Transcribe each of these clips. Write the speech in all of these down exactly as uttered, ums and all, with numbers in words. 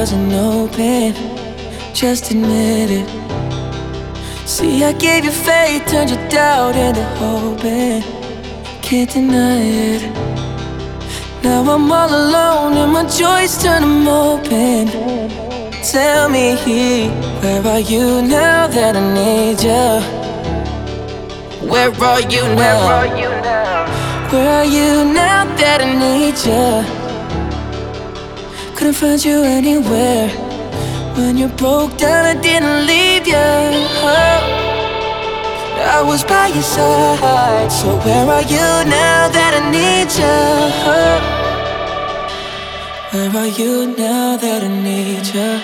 wasn't open. Just admit it. See, I gave you faith, turned your doubt into hope, and can't deny it. Now I'm all alone and my joys turn them open. Tell me, where are you now that I need you? Where are you now? Where are you now? Where are you now that I need you? Couldn't find you anywhere. When you broke down, I didn't leave you. I was by your side. So where are you now that I need you? Where are you now that I need you?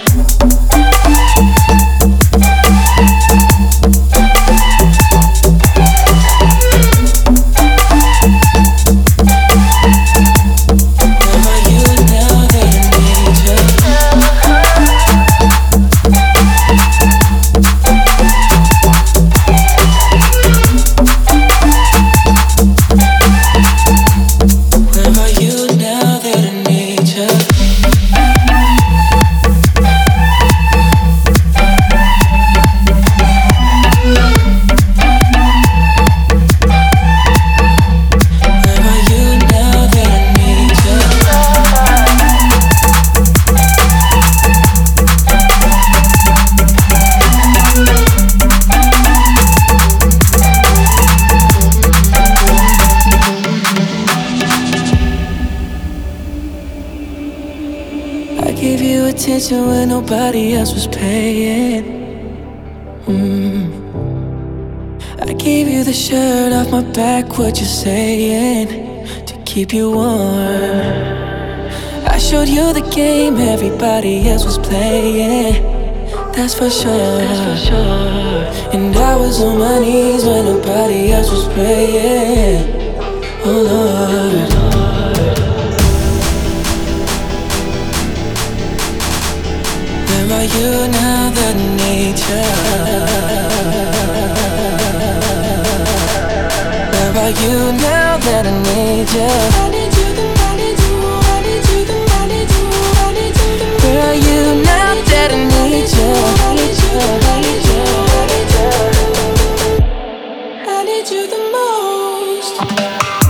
Attention when nobody else was paying. mm. I gave you the shirt off my back, what you saying? To keep you warm. I showed you the game everybody else was playing. That's for sure, That's for sure. And I was on my knees when nobody else was praying. Oh Lord, where are you now that I need you? Where are you now that I need you? I need you, the I need you, I need you, the I need you, I need you, the where are you now that I need you? I need you, I need you, I need you, I need you the most.